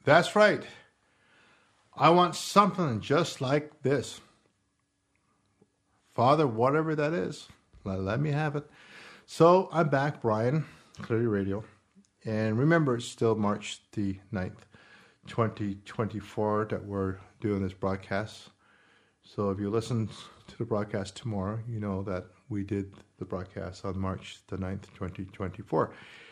That's right. I want something just like this. Father, whatever that is, let me have it. So I'm back, Brian, Clarity Radio. And remember, it's still March the 9th, 2024 that we're doing this broadcast. So if you listen to the broadcast tomorrow, you know that we did the broadcast on March the 9th, 2024.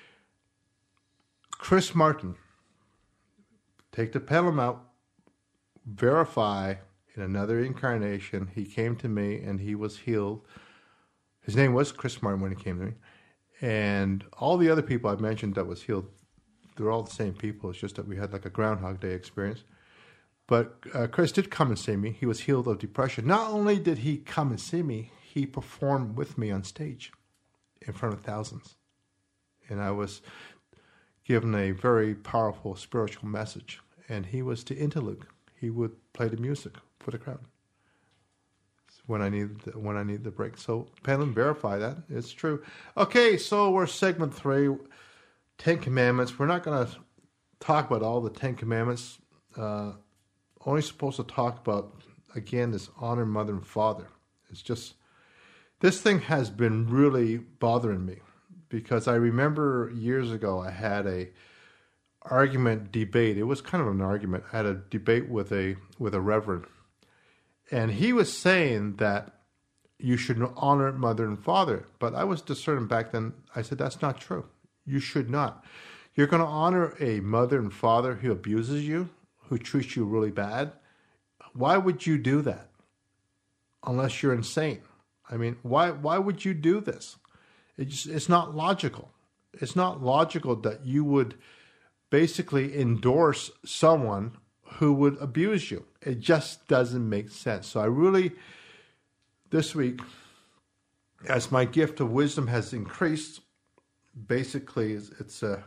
Chris Martin, take the pedal out, verify in another incarnation, he came to me and he was healed. His name was Chris Martin when he came to me. And all the other people I mentioned that was healed, they're all the same people. It's just that we had like a Groundhog Day experience. But Chris did come and see me. He was healed of depression. Not only did he come and see me, he performed with me on stage in front of thousands. And I was given a very powerful spiritual message. And he was the interlude. He would play the music for the crowd when I needed the break. So Penland, verify that. It's true. Okay, so we're segment 3, 10 Commandments. We're not going to talk about all the 10 Commandments. Only supposed to talk about, again, this honor mother and father. It's just, this thing has been really bothering me because I remember years ago I had a debate. It was kind of an argument. I had a debate with a reverend. And he was saying that you should honor mother and father. But I was discerning back then. I said, that's not true. You should not. You're going to honor a mother and father who abuses you, who treats you really bad. Why would you do that? Unless you're insane. I mean, why would you do this? It's not logical. It's not logical that you would basically endorse someone who would abuse you. It just doesn't make sense. So I really, this week, as my gift of wisdom has increased, basically it's a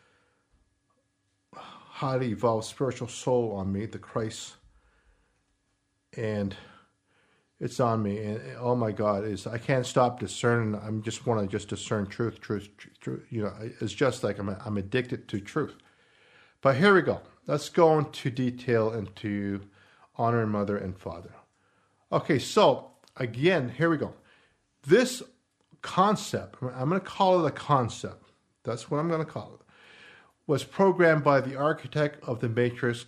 highly evolved spiritual soul on me, the Christ, and it's on me. And oh my God, I can't stop discerning. I just want to discern truth. You know, it's just like I'm addicted to truth. But here we go. Let's go into detail into honor mother and father. Okay, so again, here we go. This concept, I'm going to call it a concept. That's what I'm going to call it. Was programmed by the architect of the Matrix,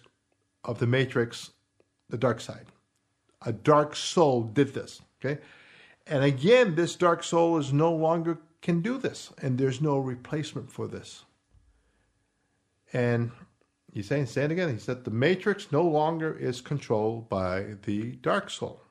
the dark side. A dark soul did this, okay? And again, this dark soul is no longer can do this, and there's no replacement for this. And he's saying it again. He said the Matrix no longer is controlled by the dark soul.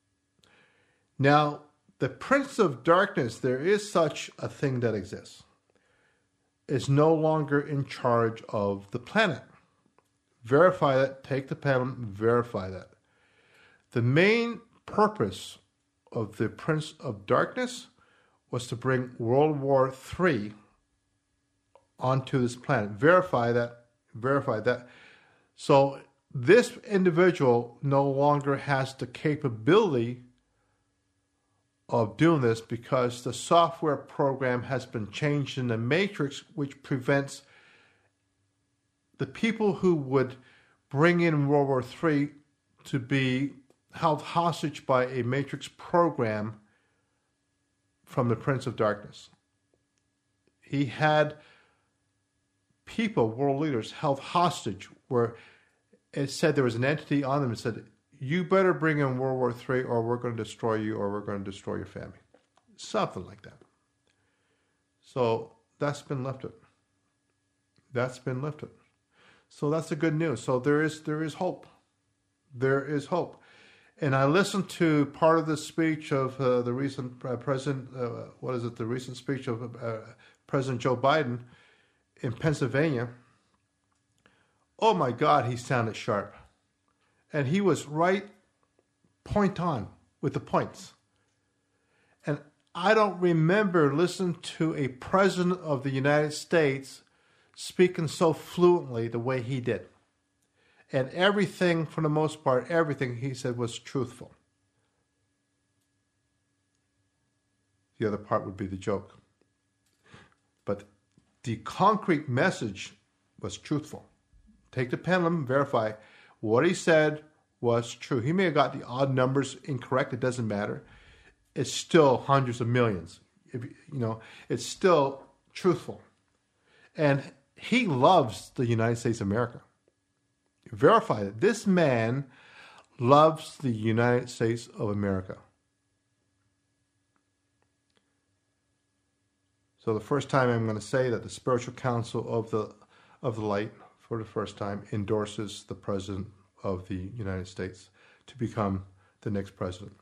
Now, the Prince of Darkness, there is such a thing that exists, is no longer in charge of the planet. Verify that. Take the panel, verify that. The main purpose of the Prince of Darkness was to bring World War III onto this planet. Verify that. So this individual no longer has the capability of doing this because the software program has been changed in the Matrix, which prevents the people who would bring in World War III to be held hostage by a Matrix program from the Prince of Darkness. He had people, world leaders, held hostage where it said there was an entity on them that said, you better bring in World War III or we're going to destroy you or we're going to destroy your family. Something like that. So that's been lifted. So that's the good news. So there is hope. There is hope. And I listened to part of the speech of the recent the recent speech of President Joe Biden in Pennsylvania. Oh my God, he sounded sharp. And he was right point on with the points. And I don't remember listening to a president of the United States speaking so fluently the way he did. And everything, for the most part, everything he said was truthful. The other part would be the joke. But the concrete message was truthful. Take the pendulum, verify what he said was true. He may have got the odd numbers incorrect. It doesn't matter. It's still hundreds of millions. It's still truthful. And he loves the United States of America. Verify that this man loves the United States of America. So the first time I'm going to say that the Spiritual Council of the Light, for the first time, endorses the President of the United States to become the next president.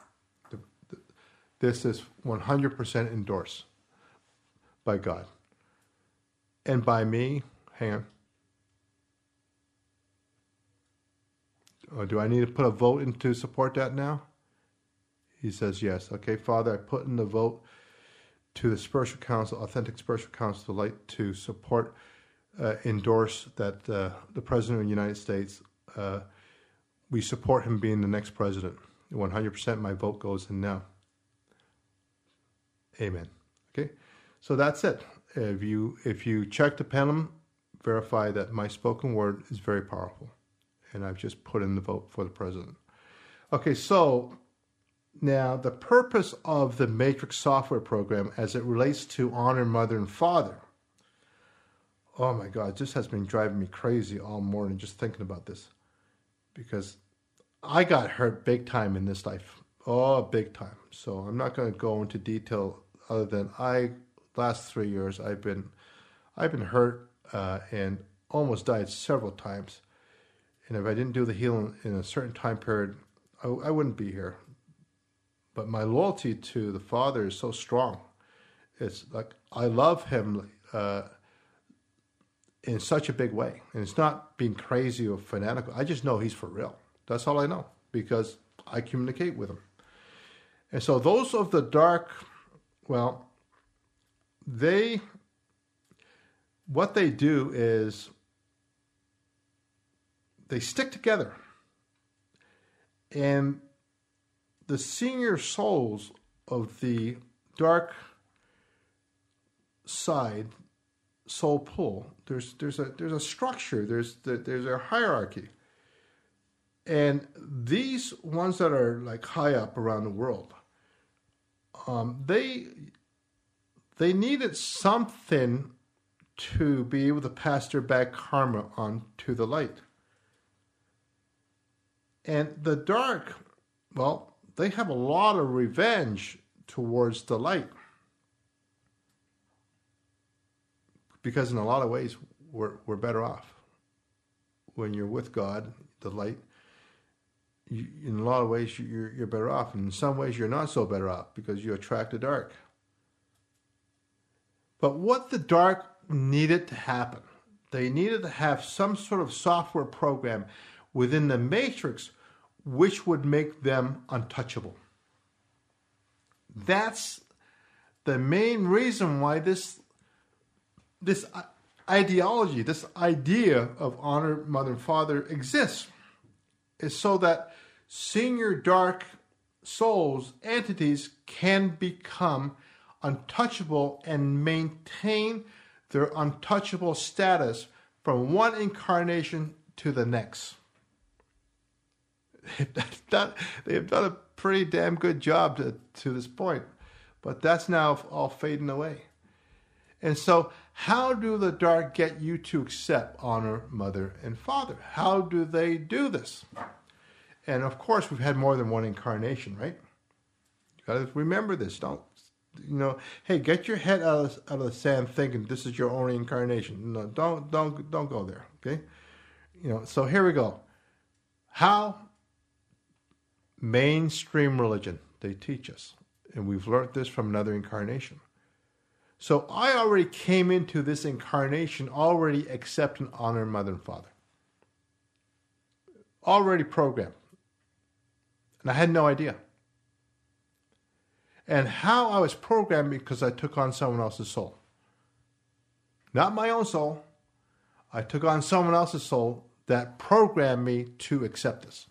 This is 100% endorsed by God. And by me, hang on. Do I need to put a vote in to support that now? He says yes. Okay, Father, I put in the vote to the Spiritual Council, Authentic Spiritual Council of the Light, to support, endorse that the President of the United States, we support him being the next president. 100% my vote goes in now. Amen. Okay, so that's it. If you check the pendulum, verify that my spoken word is very powerful. And I've just put in the vote for the president. Okay, so now the purpose of the Matrix software program as it relates to honor mother and father. Oh my God, this has been driving me crazy all morning just thinking about this. Because I got hurt big time in this life. Oh, big time. So I'm not going to go into detail other than last 3 years I've been hurt and almost died several times. And if I didn't do the healing in a certain time period, I wouldn't be here. But my loyalty to the Father is so strong. It's like I love him in such a big way. And it's not being crazy or fanatical. I just know he's for real. That's all I know because I communicate with him. And so those of the dark, well, what they do is they stick together. And the senior souls of the dark side, soul pool, there's a structure, there's a hierarchy. And these ones that are like high up around the world, they needed something to be able to pass their bad karma on to the light. And the dark, well, they have a lot of revenge towards the light. Because in a lot of ways, we're better off. When you're with God, the light, in a lot of ways, you're better off. And in some ways, you're not so better off because you attract the dark. But what the dark needed to happen, they needed to have some sort of software program within the matrix which would make them untouchable. That's the main reason why this ideology, this idea of honor mother and father exists, is so that senior dark souls, entities, can become untouchable and maintain their untouchable status from one incarnation to the next. They've done a pretty damn good job to this point, but that's now all fading away. And so how do the dark get you to accept honor mother and father? How do they do this? And of course, we've had more than one incarnation, right? You got to remember this. Don't, hey, get your head out of the sand thinking this is your only incarnation. No, don't go there, okay? So here we go. How mainstream religion, they teach us. And we've learned this from another incarnation. So I already came into this incarnation already accepting honor mother and father. Already programmed. And I had no idea. And how I was programmed because I took on someone else's soul. Not my own soul. I took on someone else's soul that programmed me to accept this.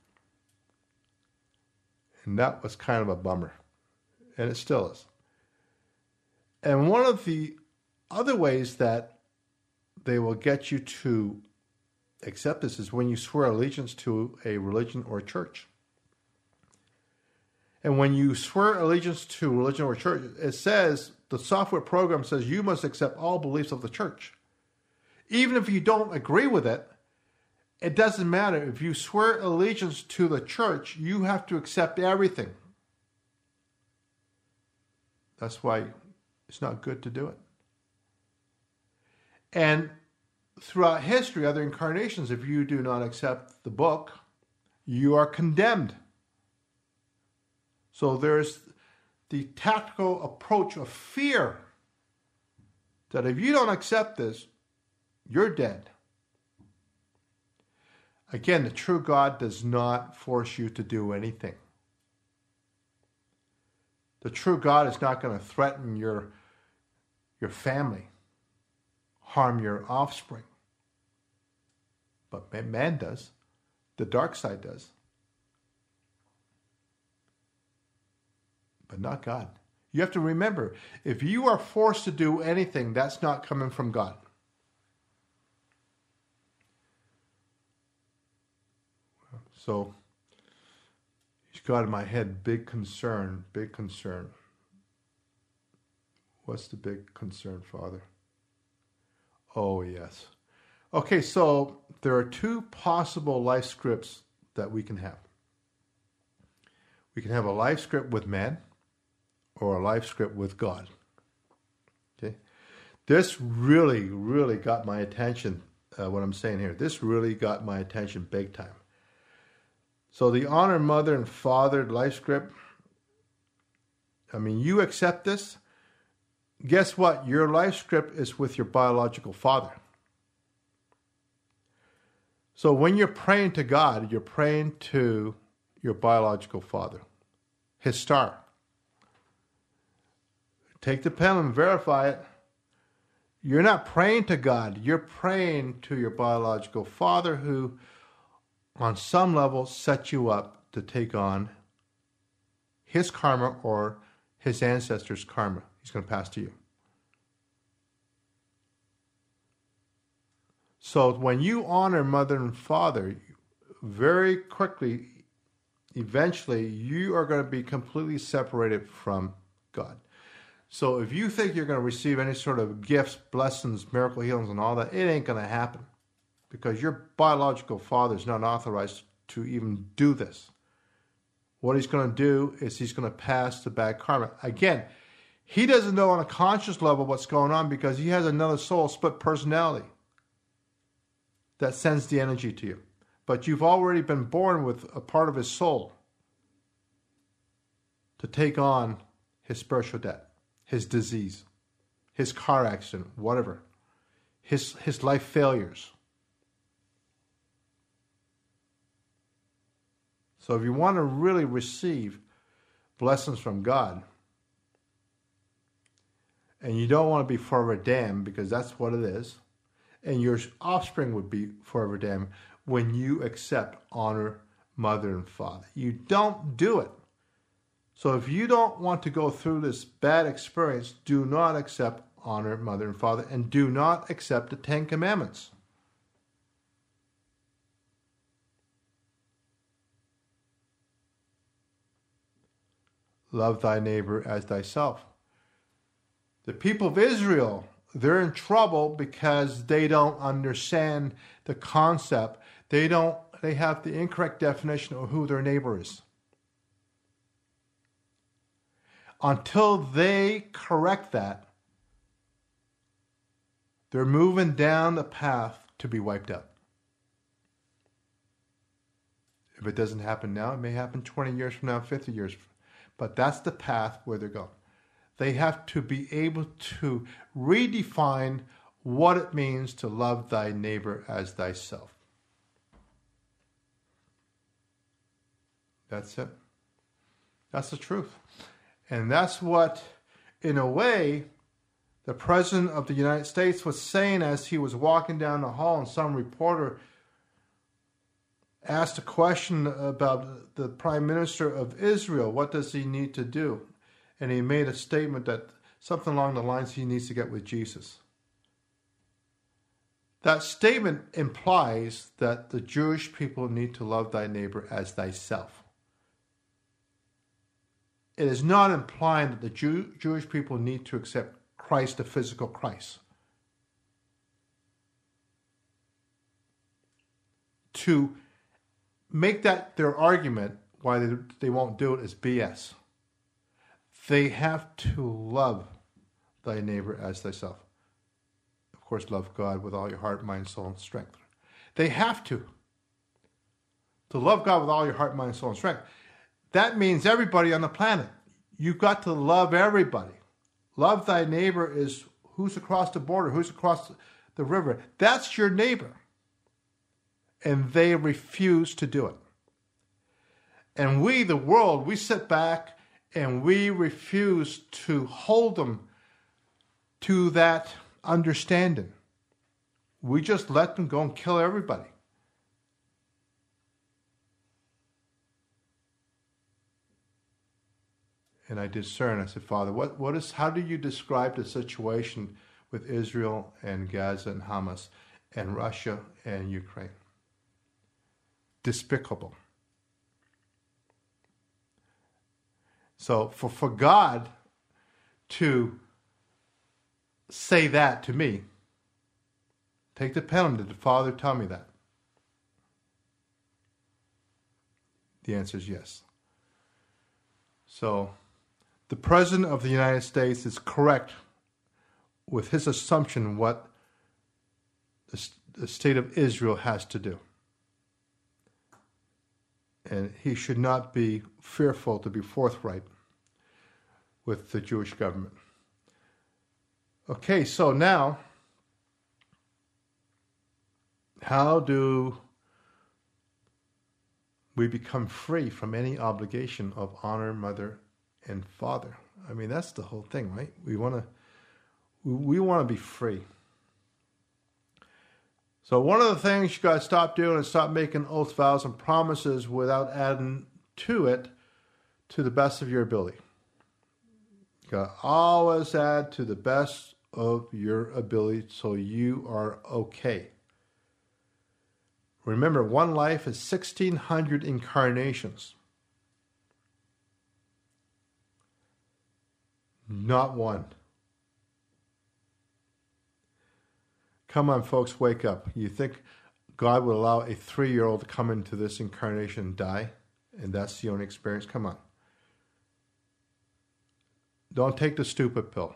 And that was kind of a bummer. And it still is. And one of the other ways that they will get you to accept this is when you swear allegiance to a religion or church. And when you swear allegiance to religion or church, it says, the software program says you must accept all beliefs of the church. Even if you don't agree with it, it doesn't matter. If you swear allegiance to the church, you have to accept everything. That's why it's not good to do it. And throughout history, other incarnations, if you do not accept the book, you are condemned. So there's the tactical approach of fear that if you don't accept this, you're dead. Again, the true God does not force you to do anything. The true God is not going to threaten your family, harm your offspring. But man does. The dark side does. But not God. You have to remember, if you are forced to do anything, that's not coming from God. So, he's got in my head, big concern, big concern. What's the big concern, Father? Oh, yes. Okay, so there are two possible life scripts that we can have. We can have a life script with man or a life script with God. Okay? This really, really got my attention, what I'm saying here. This really got my attention big time. So the honor mother and father life script, I mean, you accept this. Guess what? Your life script is with your biological father. So when you're praying to God, you're praying to your biological father, his star. Take the pen and verify it. You're not praying to God. You're praying to your biological father who, on some level, set you up to take on his karma or his ancestors' karma. He's going to pass to you. So when you honor mother and father, very quickly, eventually, you are going to be completely separated from God. So if you think you're going to receive any sort of gifts, blessings, miracle healings, and all that, it ain't going to happen. Because your biological father is not authorized to even do this. What he's going to do is he's going to pass the bad karma. Again, he doesn't know on a conscious level what's going on because he has another soul, split personality, that sends the energy to you. But you've already been born with a part of his soul to take on his spiritual debt, his disease, his car accident, whatever, his life failures. So if you want to really receive blessings from God, and you don't want to be forever damned, because that's what it is, and your offspring would be forever damned when you accept, honor mother and father. You don't do it. So if you don't want to go through this bad experience, do not accept, honor mother and father, and do not accept the 10 Commandments. Love thy neighbor as thyself. The people of Israel, they're in trouble because they don't understand the concept. They have the incorrect definition of who their neighbor is. Until they correct that, they're moving down the path to be wiped out. If it doesn't happen now, it may happen 20 years from now, 50 years from now. But that's the path where they're going. They have to be able to redefine what it means to love thy neighbor as thyself. That's it. That's the truth. And that's what, in a way, the President of the United States was saying as he was walking down the hall, and some reporter asked a question about the Prime Minister of Israel. What does he need to do? And he made a statement that something along the lines he needs to get with Jesus. That statement implies that the Jewish people need to love thy neighbor as thyself. It is not implying that the Jewish people need to accept Christ, the physical Christ. To make that their argument why they won't do it is BS. They have to love thy neighbor as thyself. Of course, love God with all your heart, mind, soul, and strength. They have to. To love God with all your heart, mind, soul, and strength. That means everybody on the planet. You've got to love everybody. Love thy neighbor is who's across the border, who's across the river. That's your neighbor. And they refuse to do it. And we, the world, we sit back and we refuse to hold them to that understanding. We just let them go and kill everybody. And I discern. I said, Father, how do you describe the situation with Israel and Gaza and Hamas and Russia and Ukraine? Despicable. So for God to say that to me, take the pen. Did the Father tell me that? The answer is yes. So the President of the United States is correct with his assumption what the state of Israel has to do. And he should not be fearful to be forthright with the Jewish government. Okay, so now, how do we become free from any obligation of honor, mother, and father? I mean, that's the whole thing, right? We want to be free. So one of the things you got to stop doing is stop making oaths, vows, and promises without adding to it to the best of your ability. You got to always add to the best of your ability so you are okay. Remember, one life is 1,600 incarnations. Not one. Come on, folks, wake up. You think God would allow a 3-year-old to come into this incarnation and die? And that's the only experience? Come on. Don't take the stupid pill.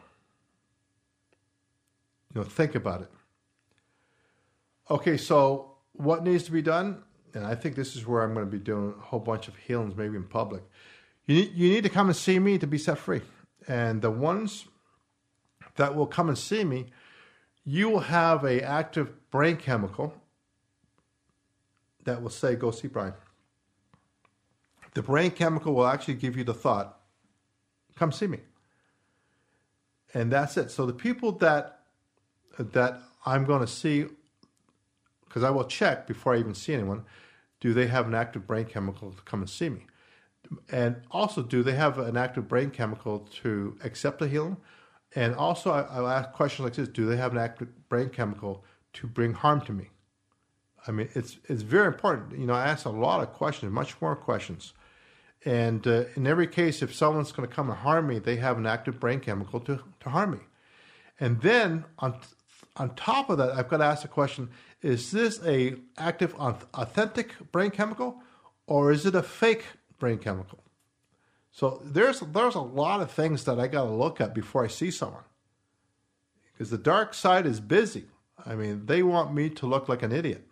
Think about it. Okay, so what needs to be done? And I think this is where I'm going to be doing a whole bunch of healings, maybe in public. You need to come and see me to be set free. And the ones that will come and see me, you will have an active brain chemical that will say, go see Brian. The brain chemical will actually give you the thought, come see me. And that's it. So the people that I'm going to see, because I will check before I even see anyone, do they have an active brain chemical to come and see me? And also, do they have an active brain chemical to accept the healing? And also, I'll ask questions like this. Do they have an active brain chemical to bring harm to me? I mean, it's very important. I ask a lot of questions, much more questions. And in every case, if someone's going to come and harm me, they have an active brain chemical to harm me. And then on top of that, I've got to ask the question, is this a active, authentic brain chemical, or is it a fake brain chemical? So there's a lot of things that I got to look at before I see someone. Because the dark side is busy. I mean, they want me to look like an idiot.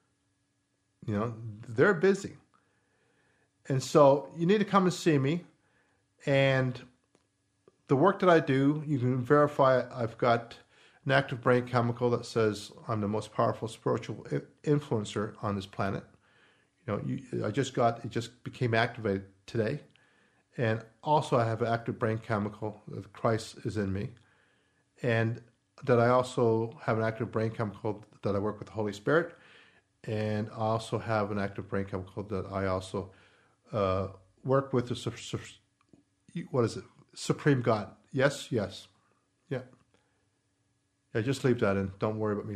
They're busy. And so you need to come and see me. And the work that I do, you can verify I've got an active brain chemical that says I'm the most powerful spiritual influencer on this planet. It just became activated today. And also I have an active brain chemical that Christ is in me. And that I also have an active brain chemical that I work with the Holy Spirit. And I also have an active brain chemical that I also work with the, Supreme God. Yes. Yeah. Yeah, just leave that in. Don't worry about me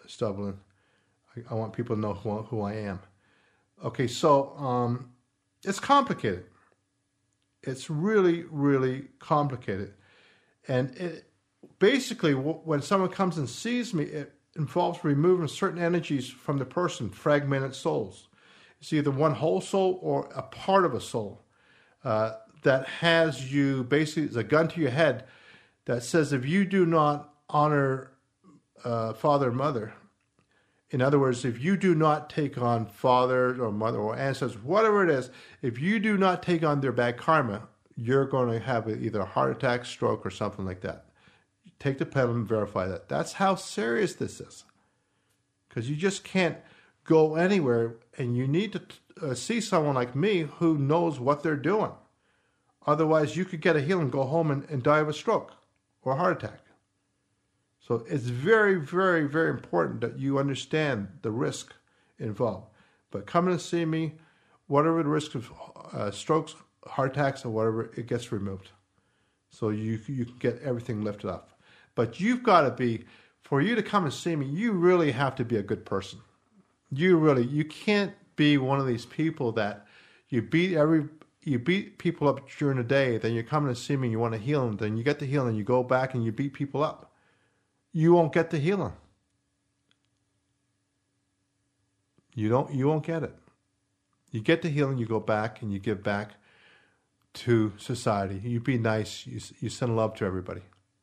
Stublin. I want people to know who I am. Okay, so it's complicated. It's really, really complicated. And basically, when someone comes and sees me, it involves removing certain energies from the person, fragmented souls. It's either one whole soul or a part of a soul that has you, basically, it's a gun to your head that says if you do not honor father and mother, in other words, if you do not take on father or mother or ancestors, whatever it is, if you do not take on their bad karma, you're going to have either a heart attack, stroke, or something like that. Take the pendulum and verify that. That's how serious this is. Because you just can't go anywhere, and you need to see someone like me who knows what they're doing. Otherwise, you could get a healing, go home and die of a stroke or a heart attack. So it's very, very, very important that you understand the risk involved. But come and see me, whatever the risk of strokes, heart attacks, or whatever, it gets removed. So you can get everything lifted up. But you've got to be, for you to come and see me, you really have to be a good person. You can't be one of these people that you beat people up during the day, then you're coming to see me and you want to heal them, then you get the healing, you go back and you beat people up. You won't get the healing. You won't get it. You get the healing, you go back and you give back to society. You be nice, you send love to everybody.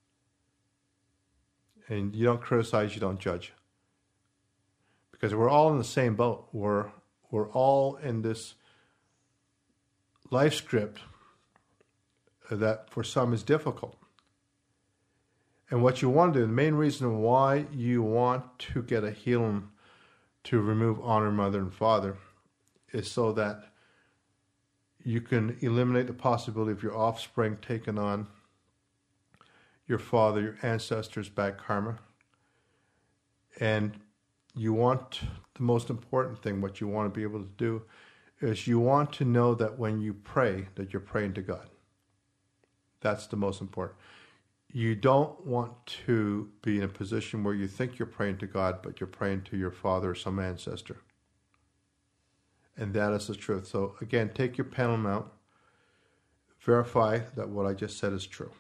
And you don't criticize, you don't judge. Because we're all in the same boat. We're all in this life script that for some is difficult. And what you want to do, the main reason why you want to get a healing to remove honor, mother, and father is so that you can eliminate the possibility of your offspring taking on your father, your ancestors' bad karma. And you want, the most important thing, what you want to be able to do is you want to know that when you pray, that you're praying to God. That's the most important. You don't want to be in a position where you think you're praying to God, but you're praying to your father or some ancestor. And that is the truth. So again, take your pendulum out. Verify that what I just said is true.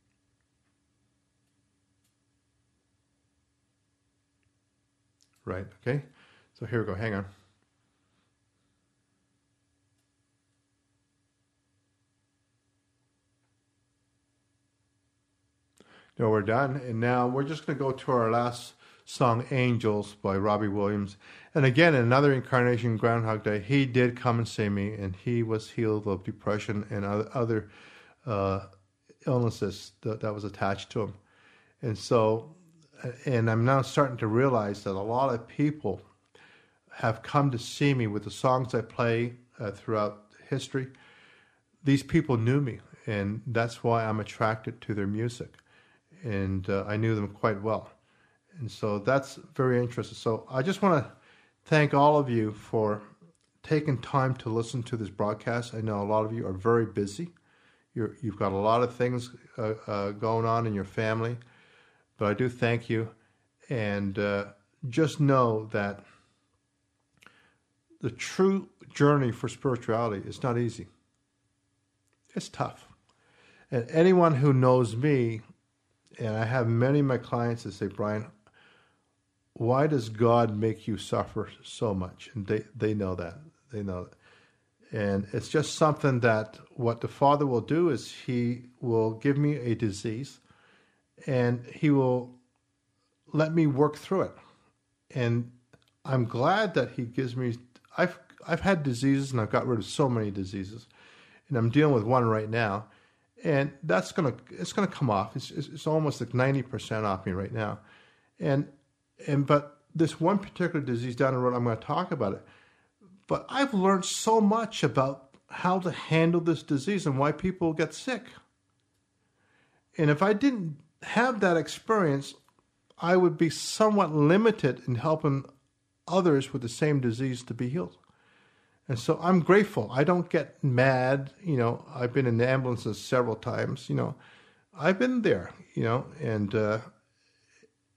Right, okay? So here we go, hang on. No, we're done. And now we're just going to go to our last song, Angels by Robbie Williams. And again, in another incarnation, Groundhog Day, he did come and see me, and he was healed of depression and other illnesses that was attached to him. And so, and I'm now starting to realize that a lot of people have come to see me with the songs I play throughout history. These people knew me, and that's why I'm attracted to their music. And I knew them quite well. And so that's very interesting. So I just want to thank all of you for taking time to listen to this broadcast. I know a lot of you are very busy. You've got a lot of things going on in your family. But I do thank you. And just know that the true journey for spirituality is not easy. It's tough. And anyone who knows me, and I have many of my clients that say, Brian, why does God make you suffer so much? And they know that. They know that. And it's just something that what the Father will do is he will give me a disease and he will let me work through it. And I'm glad that he gives me, I've had diseases and I've got rid of so many diseases. And I'm dealing with one right now. And it's gonna come off. It's almost like 90% off me right now, but this one particular disease down the road, I'm going to talk about it. But I've learned so much about how to handle this disease and why people get sick. And if I didn't have that experience, I would be somewhat limited in helping others with the same disease to be healed. And so I'm grateful. I don't get mad. I've been in the ambulances several times. I've been there, and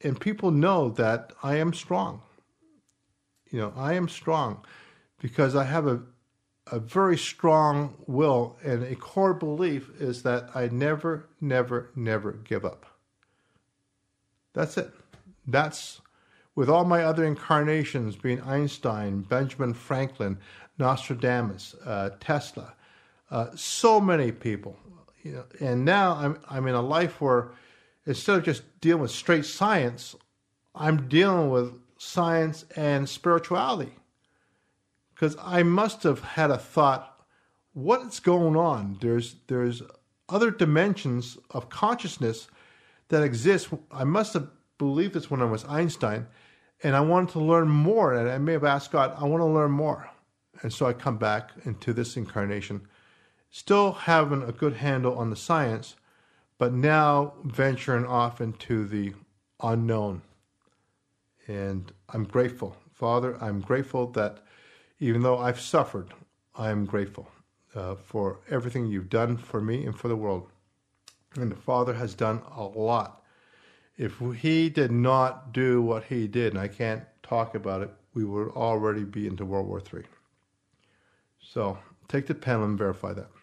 and people know that I am strong. I am strong because I have a very strong will, and a core belief is that I never, never, never give up. That's it. That's with all my other incarnations being Einstein, Benjamin Franklin, Nostradamus, Tesla, so many people. And now I'm in a life where instead of just dealing with straight science, I'm dealing with science and spirituality. Because I must have had a thought, what's going on? There's other dimensions of consciousness that exist. I must have believed this when I was Einstein, and I wanted to learn more. And I may have asked God, I want to learn more. And so I come back into this incarnation, still having a good handle on the science, but now venturing off into the unknown. And I'm grateful. Father, I'm grateful that even though I've suffered, I am grateful for everything you've done for me and for the world. And the Father has done a lot. If he did not do what he did, and I can't talk about it, we would already be into World War III. So take the pen and verify that.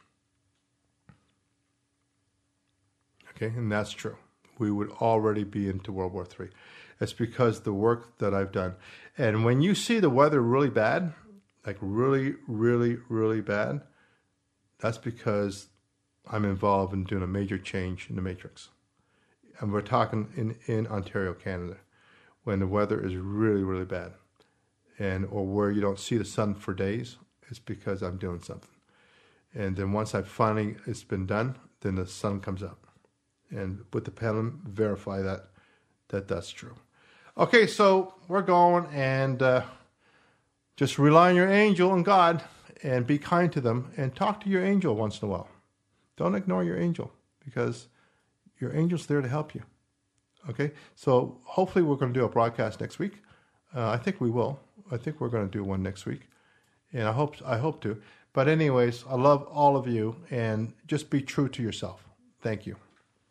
Okay, and that's true. We would already be into World War III. It's because the work that I've done. And when you see the weather really bad, like really, really, really bad, that's because I'm involved in doing a major change in the matrix. And we're talking in Ontario, Canada, when the weather is really, really bad. Or where you don't see the sun for days, it's because I'm doing something. And then once it's been done, then the sun comes up. And with the pendulum, verify that's true. Okay, so we're going, and just rely on your angel and God, and be kind to them, and talk to your angel once in a while. Don't ignore your angel, because your angel's there to help you. Okay, so hopefully we're going to do a broadcast next week. I think we will. I think we're going to do one next week, and I hope to. But anyways, I love all of you, and just be true to yourself. Thank you.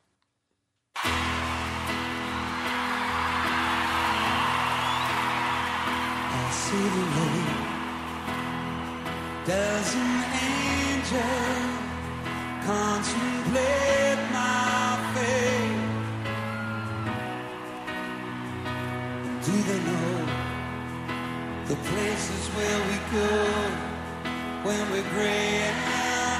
I see the Lord, does an angel contemplate my fate? Do they know the places where we go when we're gray and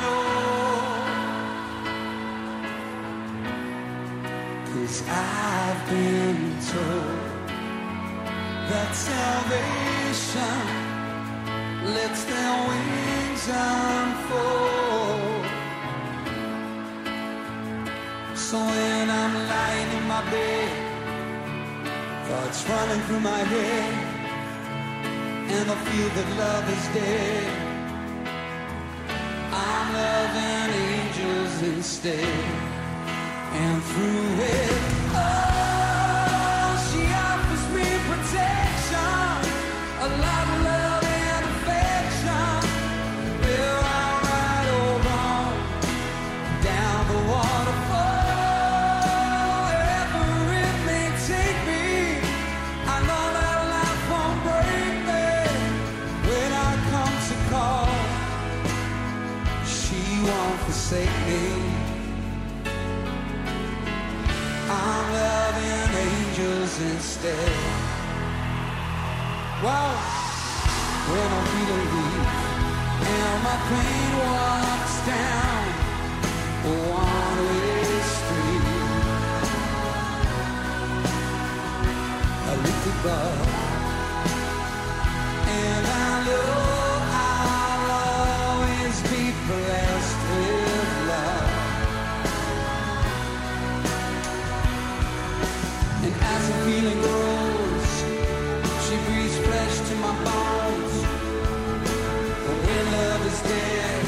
old? 'Cause I've been told that salvation lets their wings unfold. So when I'm lying in my bed, thoughts running through my head, and I feel that love is dead, I'm loving angels instead. And through it all, she offers me protection, a lot of love and affection. Will I ride or run down the waterfall, wherever it may take me, I know that life won't break me. When I come to call, she won't forsake me. I'm loving angels instead. Wow, when I'm feeling weak and my pain walks down a one-way street, I look above and I know I'll always be blessed with love. And as the feeling grows, she breathes flesh to my bones. But when love is dead,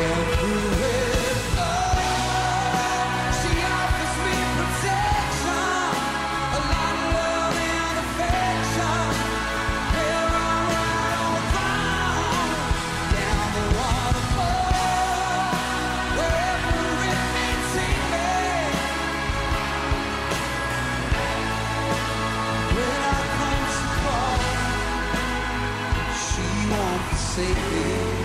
Everywhere. Oh, she offers me protection, a lot of love and affection. Where I'm right or wrong, down the waterfall, wherever it may take me. When I come to call, she won't forsake me.